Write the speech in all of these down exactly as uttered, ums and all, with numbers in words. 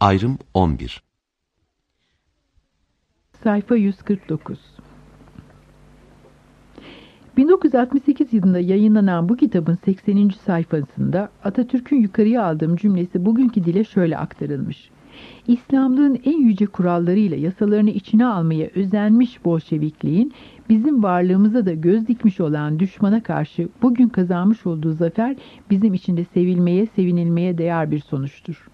Ayrım on bir. Sayfa yüz kırk dokuz. bin dokuz yüz altmış sekiz yılında yayınlanan bu kitabın sekseninci sayfasında Atatürk'ün yukarıya aldığım cümlesi bugünkü dile şöyle aktarılmış. İslamlığın en yüce kurallarıyla yasalarını içine almaya özenmiş Bolşevikliğin bizim varlığımıza da göz dikmiş olan düşmana karşı bugün kazanmış olduğu zafer bizim için de sevilmeye, sevinilmeye değer bir sonuçtur.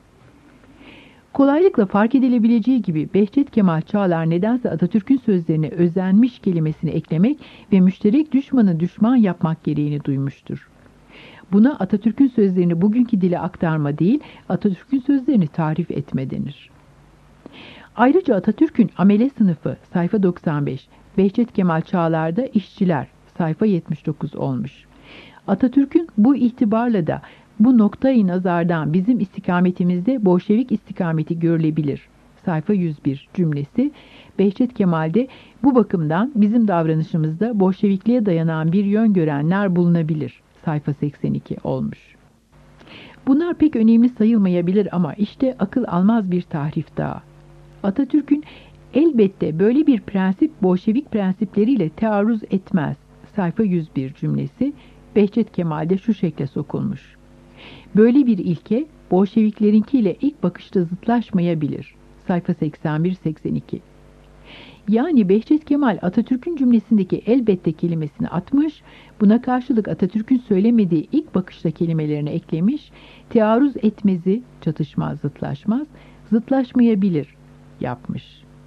Kolaylıkla fark edilebileceği gibi Behçet Kemal Çağlar nedense Atatürk'ün sözlerine özenmiş kelimesini eklemek ve müşterek düşmanı düşman yapmak gereğini duymuştur. Buna Atatürk'ün sözlerini bugünkü dile aktarma değil, Atatürk'ün sözlerini tarif etme denir. Ayrıca Atatürk'ün amele sınıfı sayfa doksan beş, Behçet Kemal Çağlar'da işçiler sayfa yetmiş dokuz olmuş. Atatürk'ün bu itibarla da bu noktayı nazardan bizim istikametimizde Bolşevik istikameti görülebilir. Sayfa yüz bir cümlesi Behçet Kemal'de bu bakımdan bizim davranışımızda Bolşevikliğe dayanan bir yön görenler bulunabilir. Sayfa seksen iki olmuş. Bunlar pek önemli sayılmayabilir ama işte akıl almaz bir tahrif daha. Atatürk'ün elbette böyle bir prensip Bolşevik prensipleriyle tearruz etmez. Sayfa yüz bir cümlesi Behçet Kemal'de şu şekle sokulmuş. Böyle bir ilke Bolşeviklerinkiyle ilk bakışta zıtlaşmayabilir. Sayfa seksen bir seksen iki. Yani Behçet Kemal Atatürk'ün cümlesindeki elbette kelimesini atmış, buna karşılık Atatürk'ün söylemediği ilk bakışta kelimelerini eklemiş, tearruz etmezi, çatışmaz, zıtlaşmaz, zıtlaşmayabilir yapmış.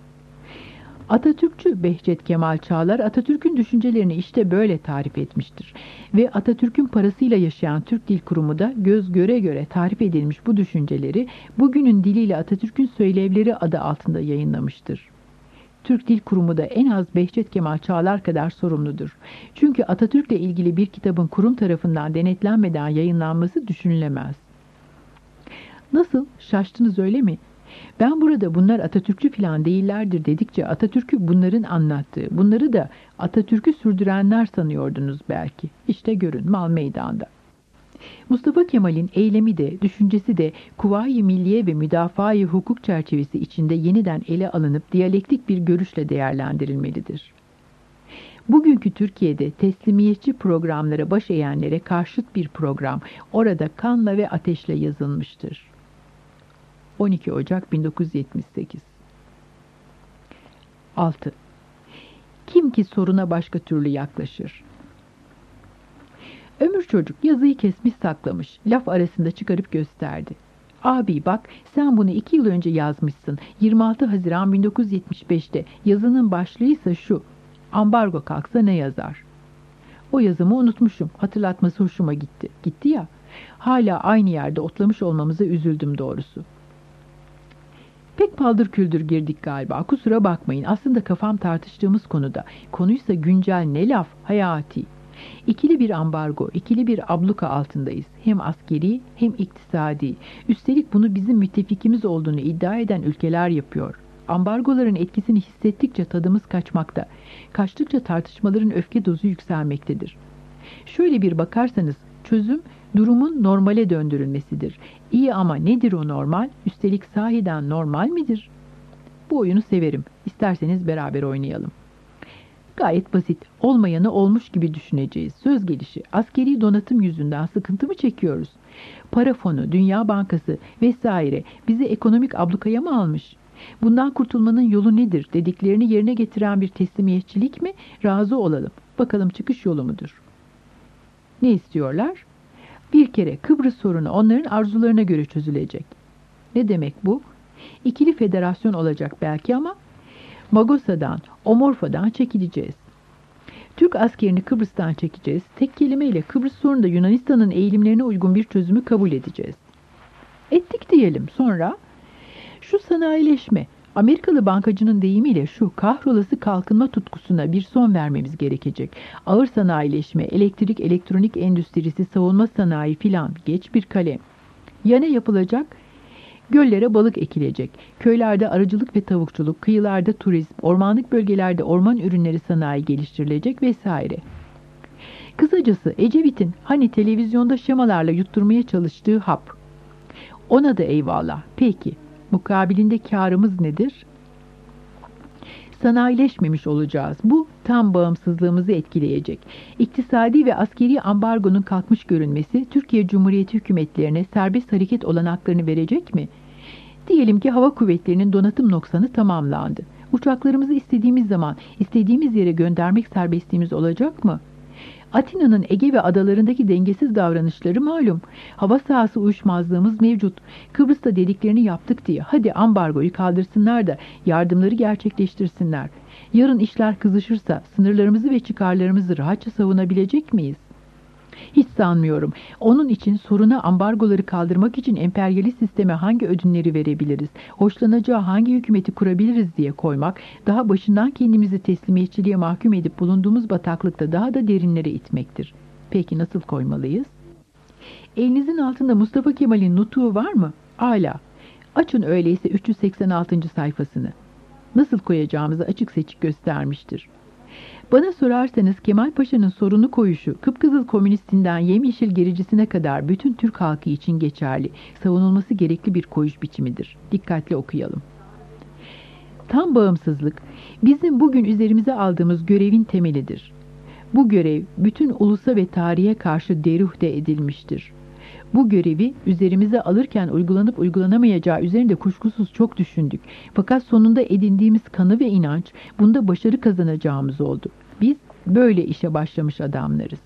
Atatürkçü Behçet Kemal Çağlar Atatürk'ün düşüncelerini işte böyle tarif etmiştir. Ve Atatürk'ün parasıyla yaşayan Türk Dil Kurumu da göz göre göre tarif edilmiş bu düşünceleri bugünün diliyle Atatürk'ün söylevleri adı altında yayınlamıştır. Türk Dil Kurumu da en az Behçet Kemal Çağlar kadar sorumludur. Çünkü Atatürk'le ilgili bir kitabın kurum tarafından denetlenmeden yayınlanması düşünülemez. Nasıl? Şaştınız öyle mi? Ben burada bunlar Atatürkçü filan değillerdir dedikçe Atatürk'ü bunların anlattığı, bunları da Atatürk'ü sürdürenler sanıyordunuz belki. İşte görün mal meydanda. Mustafa Kemal'in eylemi de, düşüncesi de Kuvayi Milliye ve Müdafaa-i Hukuk çerçevesi içinde yeniden ele alınıp diyalektik bir görüşle değerlendirilmelidir. Bugünkü Türkiye'de teslimiyetçi programlara baş eğenlere karşıt bir program orada kanla ve ateşle yazılmıştır. on iki Ocak bin dokuz yüz yetmiş sekiz. altı. Kim ki soruna başka türlü yaklaşır? Ömür çocuk yazıyı kesmiş saklamış, laf arasında çıkarıp gösterdi. Abi bak sen bunu iki yıl önce yazmışsın. yirmi altı Haziran bin dokuz yüz yetmiş beşte yazının başlığıysa şu. Ambargo kalksa ne yazar? O yazımı unutmuşum. Hatırlatması hoşuma gitti. Gitti ya. Hala aynı yerde otlamış olmamıza üzüldüm doğrusu. Pek paldır küldür girdik galiba. Kusura bakmayın. Aslında kafam tartıştığımız konuda. Konuysa güncel ne laf? Hayati. İkili bir ambargo, ikili bir abluka altındayız. Hem askeri hem iktisadi. Üstelik bunu bizim müttefikimiz olduğunu iddia eden ülkeler yapıyor. Ambargoların etkisini hissettikçe tadımız kaçmakta. Kaçtıkça tartışmaların öfke dozu yükselmektedir. Şöyle bir bakarsanız çözüm durumun normale döndürülmesidir. İyi ama nedir o normal? Üstelik sahiden normal midir? Bu oyunu severim. İsterseniz beraber oynayalım. Gayet basit. Olmayanı olmuş gibi düşüneceğiz. Söz gelişi askeri donatım yüzünden sıkıntı mı çekiyoruz? Para fonu, Dünya Bankası vesaire bizi ekonomik ablukaya mı almış? Bundan kurtulmanın yolu nedir dediklerini yerine getiren bir teslimiyetçilik mi? Razı olalım. Bakalım çıkış yolu mudur? Ne istiyorlar? Bir kere Kıbrıs sorunu onların arzularına göre çözülecek. Ne demek bu? İkili federasyon olacak belki ama Magosa'dan, Omorfa'dan çekileceğiz. Türk askerini Kıbrıs'tan çekeceğiz. Tek kelimeyle Kıbrıs sorununda Yunanistan'ın eğilimlerine uygun bir çözümü kabul edeceğiz. Ettik diyelim. Sonra şu sanayileşme, Amerikalı bankacının deyimiyle şu kahrolası kalkınma tutkusuna bir son vermemiz gerekecek. Ağır sanayileşme, elektrik, elektronik endüstrisi, savunma sanayi filan geç bir kalem. Ya ne yapılacak? Göllere balık ekilecek. Köylerde arıcılık ve tavukçuluk, kıyılarda turizm, ormanlık bölgelerde orman ürünleri sanayi geliştirilecek vesaire. Kısacası Ecevit'in hani televizyonda şemalarla yutturmaya çalıştığı hap. Ona da eyvallah. Peki. Mukabilinde kârımız nedir? Sanayileşmemiş olacağız. Bu tam bağımsızlığımızı etkileyecek. İktisadi ve askeri ambargonun kalkmış görünmesi Türkiye Cumhuriyeti hükümetlerine serbest hareket olanaklarını verecek mi? Diyelim ki hava kuvvetlerinin donatım noksanı tamamlandı. Uçaklarımızı istediğimiz zaman istediğimiz yere göndermek serbestliğimiz olacak mı? Atina'nın Ege ve adalarındaki dengesiz davranışları malum. Hava sahası uyuşmazlığımız mevcut. Kıbrıs'ta dediklerini yaptık diye hadi ambargoyu kaldırsınlar da yardımları gerçekleştirsinler. Yarın işler kızışırsa sınırlarımızı ve çıkarlarımızı rahatça savunabilecek miyiz? Hiç sanmıyorum. Onun için soruna ambargoları kaldırmak için emperyalist sisteme hangi ödünleri verebiliriz, hoşlanacağı hangi hükümeti kurabiliriz diye koymak, daha başından kendimizi teslimiyetçiliğe mahkum edip bulunduğumuz bataklıkta daha da derinlere itmektir. Peki nasıl koymalıyız? Elinizin altında Mustafa Kemal'in nutuğu var mı? Âlâ. Açın öyleyse üç yüz seksen altıncı sayfasını. Nasıl koyacağımızı açık seçik göstermiştir. Bana sorarsanız Kemal Paşa'nın sorunu koyuşu, kıpkızıl komünistinden yemyeşil gericisine kadar bütün Türk halkı için geçerli, savunulması gerekli bir koyuş biçimidir. Dikkatli okuyalım. Tam bağımsızlık, bizim bugün üzerimize aldığımız görevin temelidir. Bu görev, bütün ulusa ve tarihe karşı deruhte edilmiştir. Bu görevi üzerimize alırken uygulanıp uygulanamayacağı üzerinde kuşkusuz çok düşündük. Fakat sonunda edindiğimiz kanı ve inanç bunda başarı kazanacağımız oldu. Biz böyle işe başlamış adamlarız.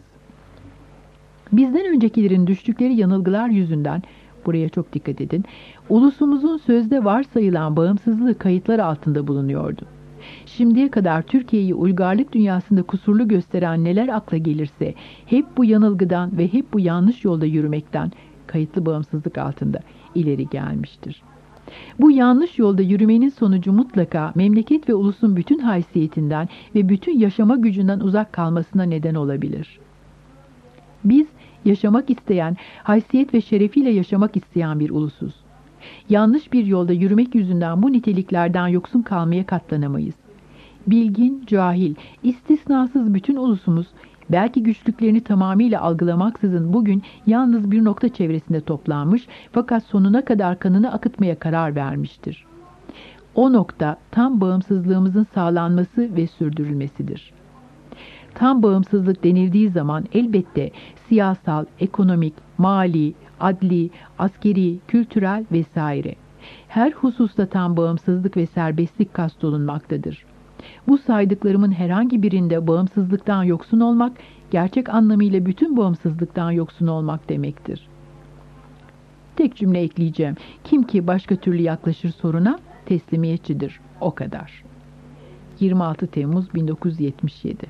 Bizden öncekilerin düştükleri yanılgılar yüzünden, buraya çok dikkat edin, ulusumuzun sözde varsayılan bağımsızlığı kayıtlar altında bulunuyordu. Şimdiye kadar Türkiye'yi uygarlık dünyasında kusurlu gösteren neler akla gelirse hep bu yanılgıdan ve hep bu yanlış yolda yürümekten kayıtlı bağımsızlık altında ileri gelmiştir. Bu yanlış yolda yürümenin sonucu mutlaka memleket ve ulusun bütün haysiyetinden ve bütün yaşama gücünden uzak kalmasına neden olabilir. Biz yaşamak isteyen, haysiyet ve şerefiyle yaşamak isteyen bir ulusuz. Yanlış bir yolda yürümek yüzünden bu niteliklerden yoksun kalmaya katlanamayız. Bilgin, cahil, istisnasız bütün ulusumuz, belki güçlüklerini tamamıyla algılamaksızın bugün yalnız bir nokta çevresinde toplanmış fakat sonuna kadar kanını akıtmaya karar vermiştir. O nokta tam bağımsızlığımızın sağlanması ve sürdürülmesidir. Tam bağımsızlık denildiği zaman elbette siyasal, ekonomik, mali, adli, askeri, kültürel vesaire her hususta tam bağımsızlık ve serbestlik kastolunmaktadır. Bu saydıklarımın herhangi birinde bağımsızlıktan yoksun olmak, gerçek anlamıyla bütün bağımsızlıktan yoksun olmak demektir. Tek cümle ekleyeceğim. Kim ki başka türlü yaklaşır soruna teslimiyetçidir. O kadar. yirmi altı Temmuz bin dokuz yüz yetmiş yedi.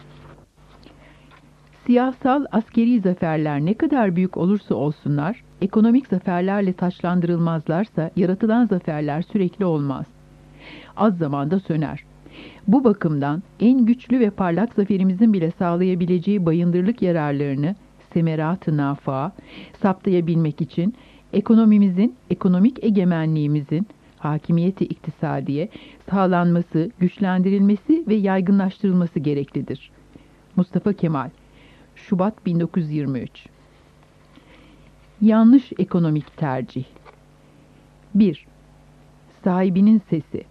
Siyasal, askeri zaferler ne kadar büyük olursa olsunlar, ekonomik zaferlerle taçlandırılmazlarsa yaratılan zaferler sürekli olmaz. Az zamanda söner. Bu bakımdan en güçlü ve parlak zaferimizin bile sağlayabileceği bayındırlık yararlarını, semerat-ı nafa, saptayabilmek için ekonomimizin, ekonomik egemenliğimizin, hakimiyeti iktisadiye sağlanması, güçlendirilmesi ve yaygınlaştırılması gereklidir. Mustafa Kemal, Şubat bin dokuz yüz yirmi üç. Yanlış ekonomik tercih. bir. Sahibinin sesi.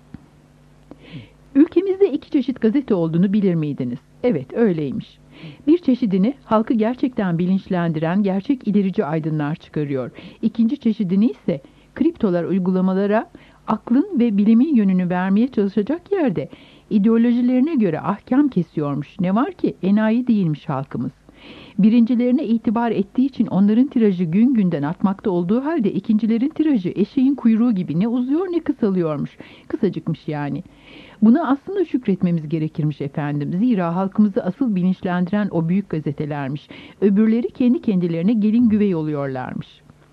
Ülkemizde iki çeşit gazete olduğunu bilir miydiniz? Evet, öyleymiş. Bir çeşidini halkı gerçekten bilinçlendiren gerçek ilerici aydınlar çıkarıyor. İkinci çeşidini ise kriptolar uygulamalara aklın ve bilimin yönünü vermeye çalışacak yerde ideolojilerine göre ahkam kesiyormuş. Ne var ki enayi değilmiş halkımız. Birincilerine itibar ettiği için onların tirajı gün günden artmakta olduğu halde ikincilerin tirajı eşeğin kuyruğu gibi ne uzuyor ne kısalıyormuş. Kısacıkmış yani. Buna aslında şükretmemiz gerekirmiş efendim. Zira halkımızı asıl bilinçlendiren o büyük gazetelermiş. Öbürleri kendi kendilerine gelin güvey oluyorlarmış.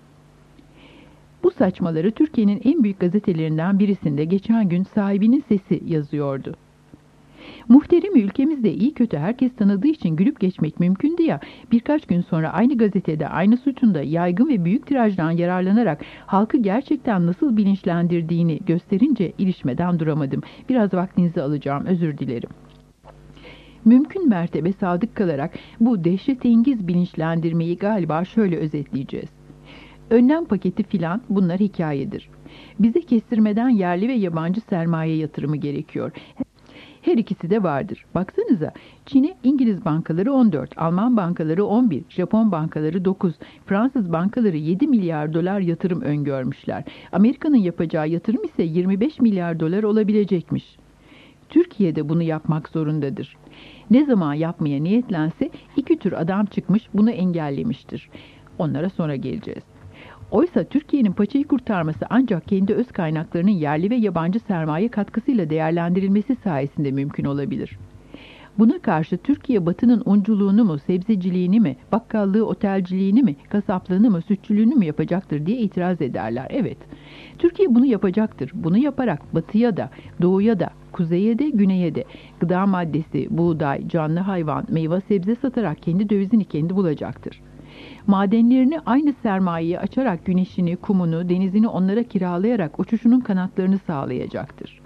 Bu saçmaları Türkiye'nin en büyük gazetelerinden birisinde geçen gün sahibinin sesi yazıyordu. Muhterimi ülkemizde iyi kötü herkes tanıdığı için gülüp geçmek mümkündü ya, birkaç gün sonra aynı gazetede aynı sütunda yaygın ve büyük tirajdan yararlanarak halkı gerçekten nasıl bilinçlendirdiğini gösterince ilişmeden duramadım. Biraz vaktinizi alacağım, özür dilerim. Mümkün mertebe sadık kalarak bu dehşetengiz bilinçlendirmeyi galiba şöyle özetleyeceğiz. Önlem paketi filan bunlar hikayedir. Bize kestirmeden yerli ve yabancı sermaye yatırımı gerekiyor. Her ikisi de vardır. Baksanıza, Çin'e İngiliz bankaları on dört, Alman bankaları on bir, Japon bankaları dokuz, Fransız bankaları yedi milyar dolar yatırım öngörmüşler. Amerika'nın yapacağı yatırım ise yirmi beş milyar dolar olabilecekmiş. Türkiye de bunu yapmak zorundadır. Ne zaman yapmaya niyetlense iki tür adam çıkmış bunu engellemiştir. Onlara sonra geleceğiz. Oysa Türkiye'nin paçayı kurtarması ancak kendi öz kaynaklarının yerli ve yabancı sermaye katkısıyla değerlendirilmesi sayesinde mümkün olabilir. Buna karşı Türkiye Batı'nın unculuğunu mu, sebzeciliğini mi, bakkallığı, otelciliğini mi, kasaplığını mı, sütçülüğünü mü yapacaktır diye itiraz ederler. Evet, Türkiye bunu yapacaktır. Bunu yaparak Batı'ya da, Doğu'ya da, Kuzey'e de, Güney'e de gıda maddesi, buğday, canlı hayvan, meyve sebze satarak kendi dövizini kendi bulacaktır. Madenlerini aynı sermayeyi açarak güneşini, kumunu, denizini onlara kiralayarak uçuşunun kanatlarını sağlayacaktır.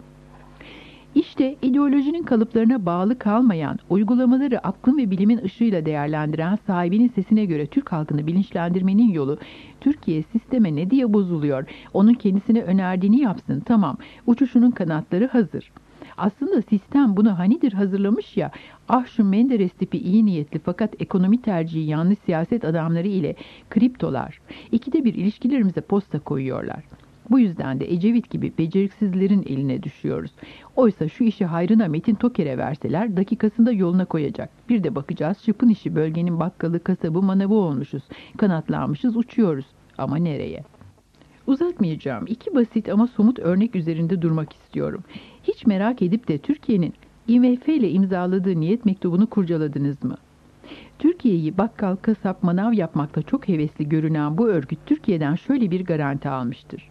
İşte ideolojinin kalıplarına bağlı kalmayan, uygulamaları aklın ve bilimin ışığıyla değerlendiren sahibinin sesine göre Türk halkını bilinçlendirmenin yolu, Türkiye sisteme ne diye bozuluyor, onun kendisine önerdiğini yapsın, tamam, uçuşunun kanatları hazır. Aslında sistem bunu hanidir hazırlamış ya, ah şu Menderes tipi iyi niyetli fakat ekonomi tercihi yanlış siyaset adamları ile kriptolar, ikide bir ilişkilerimize posta koyuyorlar. Bu yüzden de Ecevit gibi beceriksizlerin eline düşüyoruz. Oysa şu işi hayrına Metin Toker'e verseler dakikasında yoluna koyacak. Bir de bakacağız şıpın işi bölgenin bakkalı, kasabı, manavı olmuşuz. Kanatlanmışız, uçuyoruz. Ama nereye? Uzatmayacağım. İki basit ama somut örnek üzerinde durmak istiyorum. Hiç merak edip de Türkiye'nin I M F ile imzaladığı niyet mektubunu kurcaladınız mı? Türkiye'yi bakkal, kasap, manav yapmakta çok hevesli görünen bu örgüt Türkiye'den şöyle bir garanti almıştır.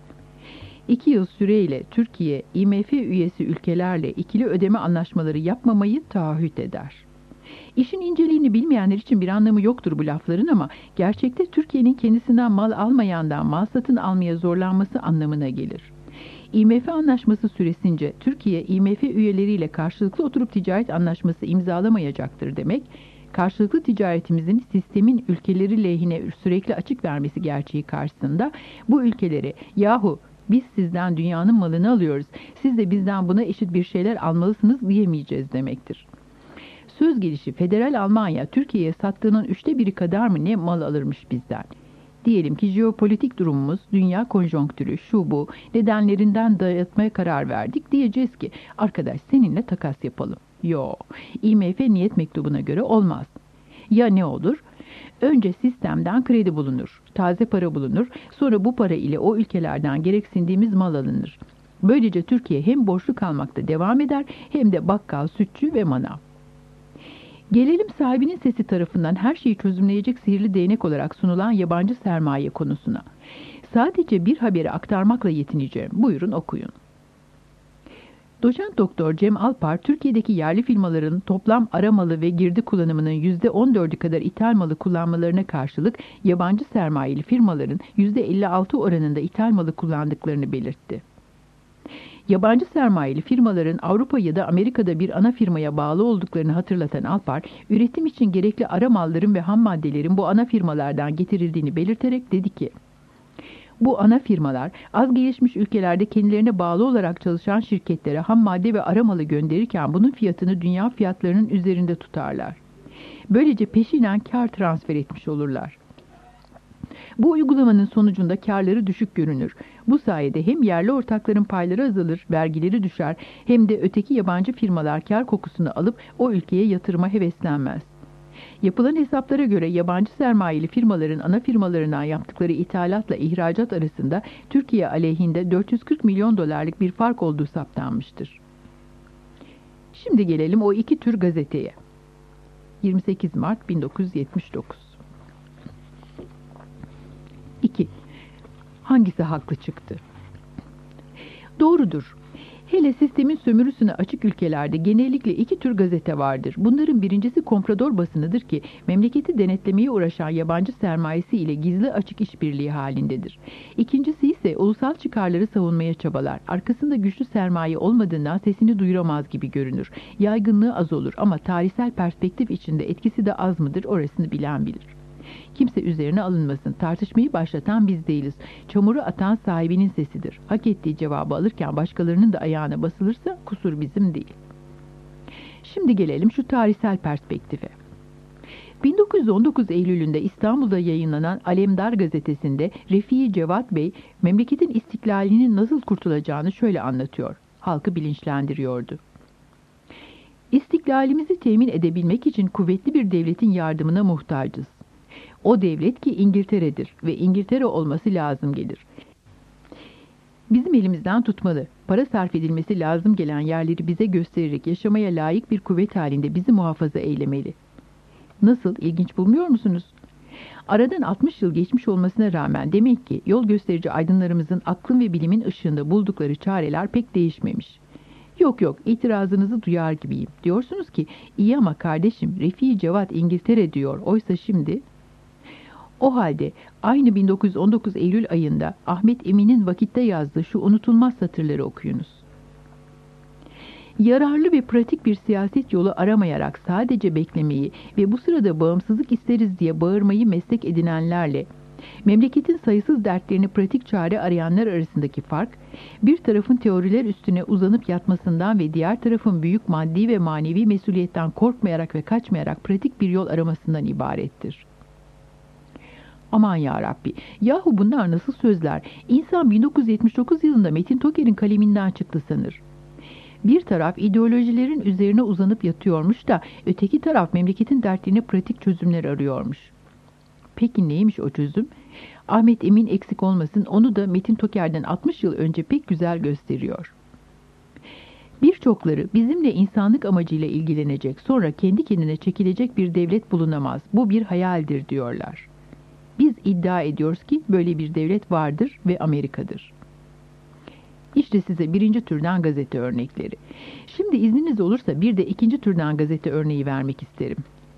İki yıl süreyle Türkiye, I M F üyesi ülkelerle ikili ödeme anlaşmaları yapmamayı taahhüt eder. İşin inceliğini bilmeyenler için bir anlamı yoktur bu lafların ama gerçekte Türkiye'nin kendisinden mal almayandan mal satın almaya zorlanması anlamına gelir. I M F anlaşması süresince Türkiye, I M F üyeleriyle karşılıklı oturup ticaret anlaşması imzalamayacaktır demek, karşılıklı ticaretimizin sistemin ülkeleri lehine sürekli açık vermesi gerçeği karşısında bu ülkeleri yahu biz sizden dünyanın malını alıyoruz, siz de bizden buna eşit bir şeyler almalısınız diyemeyeceğiz demektir. Söz gelişi Federal Almanya Türkiye'ye sattığının üçte biri kadar mı ne mal alırmış bizden? Diyelim ki jeopolitik durumumuz, dünya konjonktürü, şu bu nedenlerinden dayatmaya karar verdik. Diyeceğiz ki arkadaş seninle takas yapalım. Yo, I M F niyet mektubuna göre olmaz. Ya ne olur? Önce sistemden kredi bulunur, taze para bulunur, sonra bu para ile o ülkelerden gereksindiğimiz mal alınır. Böylece Türkiye hem borçlu kalmakta devam eder hem de bakkal, sütçü ve manav. Gelelim sahibinin sesi tarafından her şeyi çözümleyecek sihirli değnek olarak sunulan yabancı sermaye konusuna. Sadece bir haberi aktarmakla yetineceğim. Buyurun okuyun. Doçent Doktor Cem Alpar, Türkiye'deki yerli firmaların toplam ara malı ve girdi kullanımının yüzde on dördü kadar ithal malı kullanmalarına karşılık yabancı sermayeli firmaların yüzde elli altı oranında ithal malı kullandıklarını belirtti. Yabancı sermayeli firmaların Avrupa ya da Amerika'da bir ana firmaya bağlı olduklarını hatırlatan Alpar, üretim için gerekli ara malların ve ham maddelerin bu ana firmalardan getirildiğini belirterek dedi ki, bu ana firmalar az gelişmiş ülkelerde kendilerine bağlı olarak çalışan şirketlere ham madde ve ara malı gönderirken bunun fiyatını dünya fiyatlarının üzerinde tutarlar. Böylece peşinen kar transfer etmiş olurlar. Bu uygulamanın sonucunda karları düşük görünür. Bu sayede hem yerli ortakların payları azalır, vergileri düşer, hem de öteki yabancı firmalar kar kokusunu alıp o ülkeye yatırıma heveslenmez. Yapılan hesaplara göre yabancı sermayeli firmaların ana firmalarından yaptıkları ithalatla ihracat arasında Türkiye aleyhinde dört yüz kırk milyon dolarlık bir fark olduğu saptanmıştır. Şimdi gelelim o iki tür gazeteye. yirmi sekiz Mart bin dokuz yüz yetmiş dokuz. iki. Hangisi haklı çıktı? Doğrudur. Hele sistemin sömürüsüne açık ülkelerde genellikle iki tür gazete vardır. Bunların birincisi komprador basınıdır ki memleketi denetlemeye uğraşan yabancı sermayesi ile gizli açık işbirliği halindedir. İkincisi ise ulusal çıkarları savunmaya çabalar. Arkasında güçlü sermaye olmadığından sesini duyuramaz gibi görünür. Yaygınlığı az olur ama tarihsel perspektif içinde etkisi de az mıdır orasını bilen bilir. Kimse üzerine alınmasın. Tartışmayı başlatan biz değiliz. Çamuru atan sahibinin sesidir. Hak ettiği cevabı alırken başkalarının da ayağına basılırsa kusur bizim değil. Şimdi gelelim şu tarihsel perspektife. bin dokuz yüz on dokuz Eylül'ünde İstanbul'da yayınlanan Alemdar gazetesinde Refii Cevat Bey, memleketin istiklalinin nasıl kurtulacağını şöyle anlatıyor. Halkı bilinçlendiriyordu. İstiklalimizi temin edebilmek için kuvvetli bir devletin yardımına muhtacız. O devlet ki İngiltere'dir ve İngiltere olması lazım gelir. Bizim elimizden tutmalı, para sarf edilmesi lazım gelen yerleri bize göstererek yaşamaya layık bir kuvvet halinde bizi muhafaza eylemeli. Nasıl, ilginç bulmuyor musunuz? Aradan altmış yıl geçmiş olmasına rağmen demek ki yol gösterici aydınlarımızın aklın ve bilimin ışığında buldukları çareler pek değişmemiş. Yok yok, itirazınızı duyar gibiyim. Diyorsunuz ki, iyi ama kardeşim, Refii Cevat İngiltere diyor. Oysa şimdi... O halde aynı bin dokuz yüz on dokuz Eylül ayında Ahmet Emin'in Vakit'te yazdığı şu unutulmaz satırları okuyunuz. Yararlı ve pratik bir siyaset yolu aramayarak sadece beklemeyi ve bu sırada bağımsızlık isteriz diye bağırmayı meslek edinenlerle, memleketin sayısız dertlerini pratik çare arayanlar arasındaki fark, bir tarafın teoriler üstüne uzanıp yatmasından ve diğer tarafın büyük maddi ve manevi mesuliyetten korkmayarak ve kaçmayarak pratik bir yol aramasından ibarettir. Aman yarabbi, yahu bunlar nasıl sözler? İnsan bin dokuz yüz yetmiş dokuz yılında Metin Toker'in kaleminden çıktı sanır. Bir taraf ideolojilerin üzerine uzanıp yatıyormuş da öteki taraf memleketin dertlerine pratik çözümler arıyormuş. Peki neymiş o çözüm? Ahmet Emin eksik olmasın, onu da Metin Toker'den altmış yıl önce pek güzel gösteriyor. Birçokları bizimle insanlık amacıyla ilgilenecek, sonra kendi kendine çekilecek bir devlet bulunamaz. Bu bir hayaldir diyorlar. Biz iddia ediyoruz ki böyle bir devlet vardır ve Amerika'dır. İşte size birinci türden gazete örnekleri. Şimdi izniniz olursa bir de ikinci türden gazete örneği vermek isterim.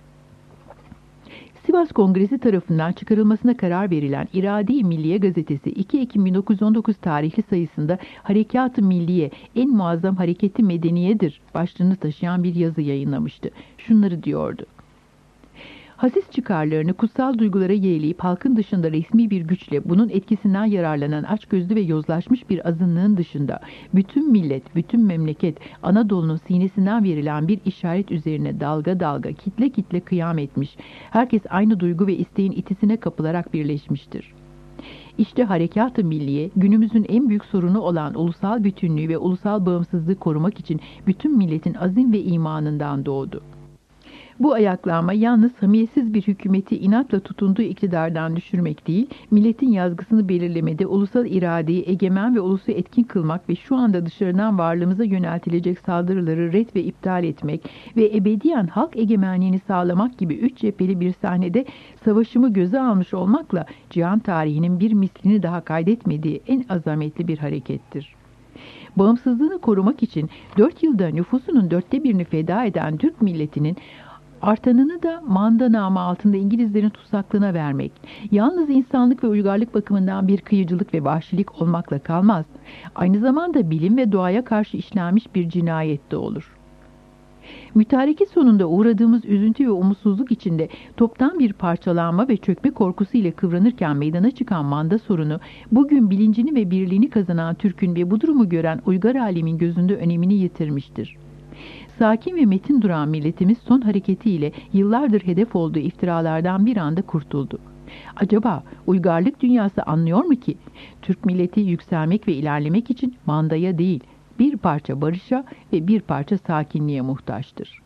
Sivas Kongresi tarafından çıkarılmasına karar verilen İrade-i Milliye gazetesi iki Ekim bin dokuz yüz on dokuz tarihli sayısında Harekat-ı Milliye en muazzam hareketi medeniyedir başlığını taşıyan bir yazı yayınlamıştı. Şunları diyordu. Hasis çıkarlarını kutsal duygulara yeğleyip halkın dışında resmi bir güçle bunun etkisinden yararlanan açgözlü ve yozlaşmış bir azınlığın dışında bütün millet, bütün memleket Anadolu'nun sinesinden verilen bir işaret üzerine dalga dalga, kitle kitle kıyam etmiş. Herkes aynı duygu ve isteğin itisine kapılarak birleşmiştir. İşte Harekat-ı Milliye, günümüzün en büyük sorunu olan ulusal bütünlüğü ve ulusal bağımsızlığı korumak için bütün milletin azim ve imanından doğdu. Bu ayaklanma yalnız hamiyetsiz bir hükümeti inatla tutunduğu iktidardan düşürmek değil, milletin yazgısını belirlemede ulusal iradeyi egemen ve ulusu etkin kılmak ve şu anda dışarıdan varlığımıza yöneltilecek saldırıları ret ve iptal etmek ve ebediyen halk egemenliğini sağlamak gibi üç cepheli bir sahnede savaşımı göze almış olmakla cihan tarihinin bir mislini daha kaydetmediği en azametli bir harekettir. Bağımsızlığını korumak için dört yılda nüfusunun dörtte birini feda eden Türk milletinin artanını da manda namı altında İngilizlerin tutsaklığına vermek, yalnız insanlık ve uygarlık bakımından bir kıyıcılık ve vahşilik olmakla kalmaz, aynı zamanda bilim ve doğaya karşı işlenmiş bir cinayet de olur. Mütareke sonunda uğradığımız üzüntü ve umutsuzluk içinde toptan bir parçalanma ve çökme korkusu ile kıvranırken meydana çıkan manda sorunu, bugün bilincini ve birliğini kazanan Türk'ün ve bu durumu gören uygar alemin gözünde önemini yitirmiştir. Sakin ve metin duran milletimiz son hareketiyle yıllardır hedef olduğu iftiralardan bir anda kurtuldu. Acaba uygarlık dünyası anlıyor mu ki Türk milleti yükselmek ve ilerlemek için mandaya değil, bir parça barışa ve bir parça sakinliğe muhtaçtır?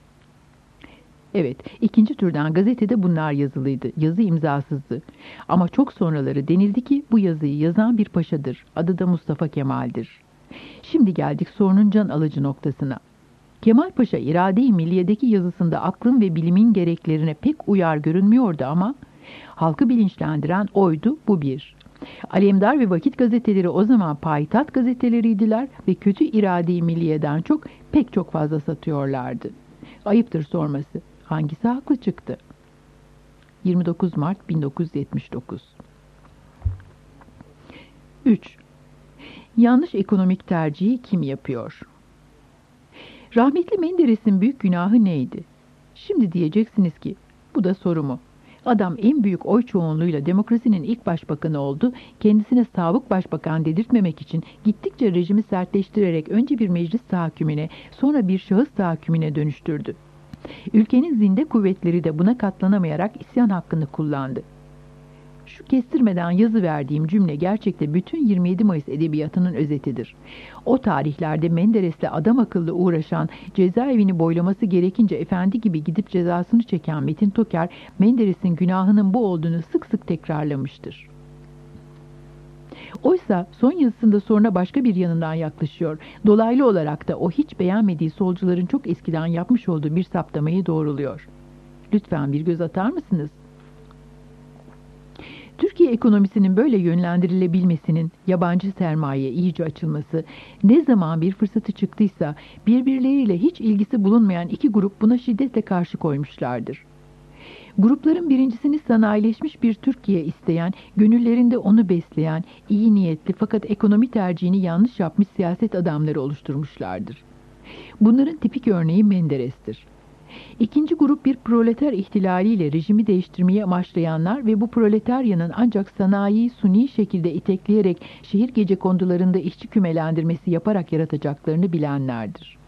Evet, ikinci türden gazetede bunlar yazılıydı. Yazı imzasızdı. Ama çok sonraları denildi ki bu yazıyı yazan bir paşadır. Adı da Mustafa Kemal'dir. Şimdi geldik sorunun can alıcı noktasına. Kemal Paşa İrade-i Milliye'deki yazısında aklın ve bilimin gereklerine pek uyar görünmüyordu ama halkı bilinçlendiren oydu, bu bir. Alemdar ve Vakit gazeteleri o zaman payitaht gazeteleriydiler ve kötü İrade-i Milliye'den çok pek çok fazla satıyorlardı. Ayıptır sorması. Hangisi haklı çıktı? yirmi dokuz Mart bin dokuz yüz yetmiş dokuz. üç. Yanlış ekonomik tercihi kim yapıyor? Rahmetli Menderes'in büyük günahı neydi? Şimdi diyeceksiniz ki, bu da soru mu? Adam en büyük oy çoğunluğuyla demokrasinin ilk başbakanı oldu. Kendisine sabık başbakan dedirtmemek için gittikçe rejimi sertleştirerek önce bir meclis tahakkümüne, sonra bir şahıs tahakkümüne dönüştürdü. Ülkenin zinde kuvvetleri de buna katlanamayarak isyan hakkını kullandı. Şu kestirmeden yazı verdiğim cümle gerçekte bütün yirmi yedi Mayıs edebiyatının özetidir. O tarihlerde Menderes'le adam akıllı uğraşan, cezaevini boylaması gerekince efendi gibi gidip cezasını çeken Metin Toker, Menderes'in günahının bu olduğunu sık sık tekrarlamıştır. Oysa son yazısında soruna başka bir yanından yaklaşıyor. Dolaylı olarak da o hiç beğenmediği solcuların çok eskiden yapmış olduğu bir saptamayı doğruluyor. Lütfen bir göz atar mısınız? Türkiye ekonomisinin böyle yönlendirilebilmesinin, yabancı sermaye iyice açılması, ne zaman bir fırsatı çıktıysa birbirleriyle hiç ilgisi bulunmayan iki grup buna şiddetle karşı koymuşlardır. Grupların birincisini sanayileşmiş bir Türkiye isteyen, gönüllerinde onu besleyen, iyi niyetli fakat ekonomi tercihini yanlış yapmış siyaset adamları oluşturmuşlardır. Bunların tipik örneği Menderes'tir. İkinci grup bir proleter ihtilaliyle rejimi değiştirmeye amaçlayanlar ve bu proletaryanın ancak sanayiyi suni şekilde itekleyerek şehir gecekondularında işçi kümelendirmesi yaparak yaratacaklarını bilenlerdir.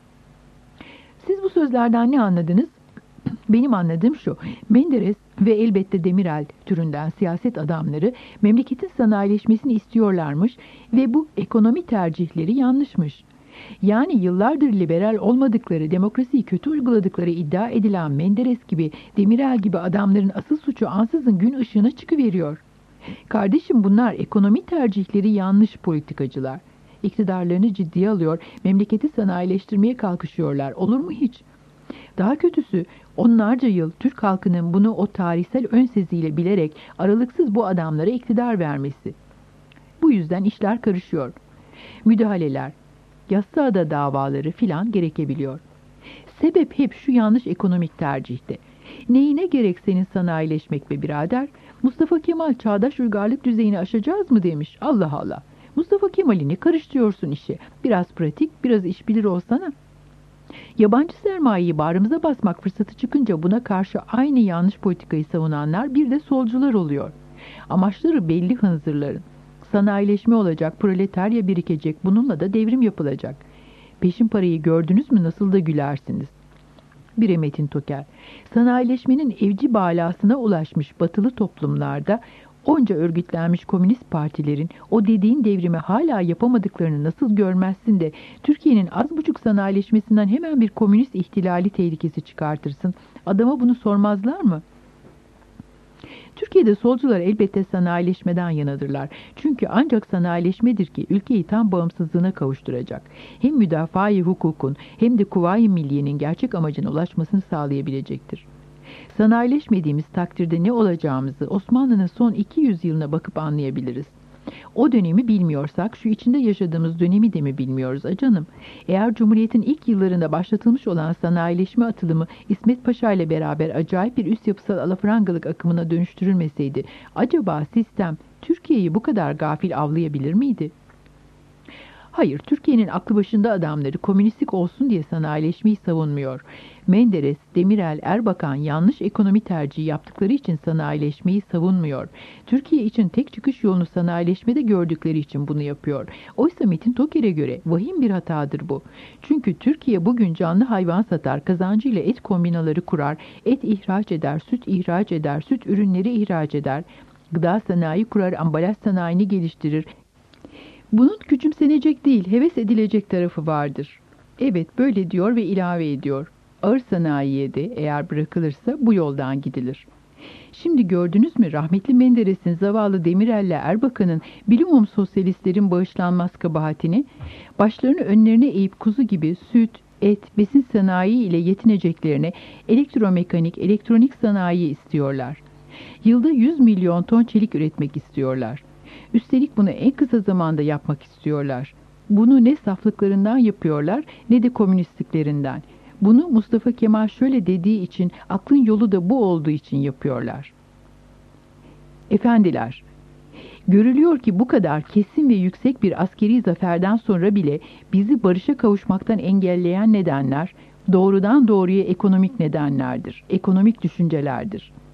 Siz bu sözlerden ne anladınız? Benim anladığım şu: Menderes ve elbette Demirel türünden siyaset adamları memleketin sanayileşmesini istiyorlarmış ve bu ekonomi tercihleri yanlışmış. Yani yıllardır liberal olmadıkları, demokrasiyi kötü uyguladıkları iddia edilen Menderes gibi, Demirel gibi adamların asıl suçu ansızın gün ışığına çıkıveriyor. Kardeşim, bunlar ekonomi tercihleri yanlış politikacılar. İktidarlarını ciddiye alıyor, memleketi sanayileştirmeye kalkışıyorlar. Olur mu hiç? Daha kötüsü, onlarca yıl Türk halkının bunu o tarihsel ön seziyle bilerek aralıksız bu adamlara iktidar vermesi. Bu yüzden işler karışıyor. Müdahaleler, Yassıada davaları filan gerekebiliyor. Sebep hep şu yanlış ekonomik tercihte. Neyine gerek senin sanayileşmek be birader? Mustafa Kemal çağdaş uygarlık düzeyini aşacağız mı demiş. Allah Allah. Mustafa Kemal'i ne karıştırıyorsun işe? Biraz pratik, biraz işbilir olsana. Yabancı sermayeyi bağrımıza basmak fırsatı çıkınca buna karşı aynı yanlış politikayı savunanlar bir de solcular oluyor. Amaçları belli hınzırların. Sanayileşme olacak, proletarya birikecek, bununla da devrim yapılacak. Peşin parayı gördünüz mü nasıl da gülersiniz. Bir Metin Toker, sanayileşmenin evci balasına ulaşmış batılı toplumlarda onca örgütlenmiş komünist partilerin o dediğin devrimi hala yapamadıklarını nasıl görmezsin de Türkiye'nin az buçuk sanayileşmesinden hemen bir komünist ihtilali tehlikesi çıkartırsın. Adama bunu sormazlar mı? Türkiye'de solcular elbette sanayileşmeden yanadırlar. Çünkü ancak sanayileşmedir ki ülkeyi tam bağımsızlığına kavuşturacak. Hem müdafaa-i hukukun hem de kuvayi milliyenin gerçek amacına ulaşmasını sağlayabilecektir. Sanayileşmediğimiz takdirde ne olacağımızı Osmanlı'nın son iki yüz yılına bakıp anlayabiliriz. O dönemi bilmiyorsak şu içinde yaşadığımız dönemi de mi bilmiyoruz acanım? Eğer Cumhuriyet'in ilk yıllarında başlatılmış olan sanayileşme atılımı İsmet Paşa ile beraber acayip bir üst yapısal alafrangalık akımına dönüştürülmeseydi, acaba sistem Türkiye'yi bu kadar gafil avlayabilir miydi? Hayır, Türkiye'nin aklı başında adamları komünistlik olsun diye sanayileşmeyi savunmuyor. Menderes, Demirel, Erbakan yanlış ekonomi tercihi yaptıkları için sanayileşmeyi savunmuyor. Türkiye için tek çıkış yolunu sanayileşmede gördükleri için bunu yapıyor. Oysa Metin Toker'e göre vahim bir hatadır bu. Çünkü Türkiye bugün canlı hayvan satar, kazancıyla et kombinaları kurar, et ihraç eder, süt ihraç eder, süt ürünleri ihraç eder, gıda sanayi kurar, ambalaj sanayini geliştirir. Bunun küçümsenecek değil, heves edilecek tarafı vardır. Evet, böyle diyor ve ilave ediyor. Ağır sanayiye de eğer bırakılırsa bu yoldan gidilir. Şimdi gördünüz mü rahmetli Menderes'in, zavallı Demirel'le Erbakan'ın bilumum sosyalistlerin bağışlanmaz kabahatini? Başlarını önlerine eğip kuzu gibi süt, et, besin sanayi ile yetineceklerine elektromekanik, elektronik sanayi istiyorlar. Yılda yüz milyon ton çelik üretmek istiyorlar. Üstelik bunu en kısa zamanda yapmak istiyorlar. Bunu ne saflıklarından yapıyorlar ne de komünistliklerinden. Bunu Mustafa Kemal şöyle dediği için, aklın yolu da bu olduğu için yapıyorlar. Efendiler, görülüyor ki bu kadar kesin ve yüksek bir askeri zaferden sonra bile bizi barışa kavuşmaktan engelleyen nedenler doğrudan doğruya ekonomik nedenlerdir, ekonomik düşüncelerdir.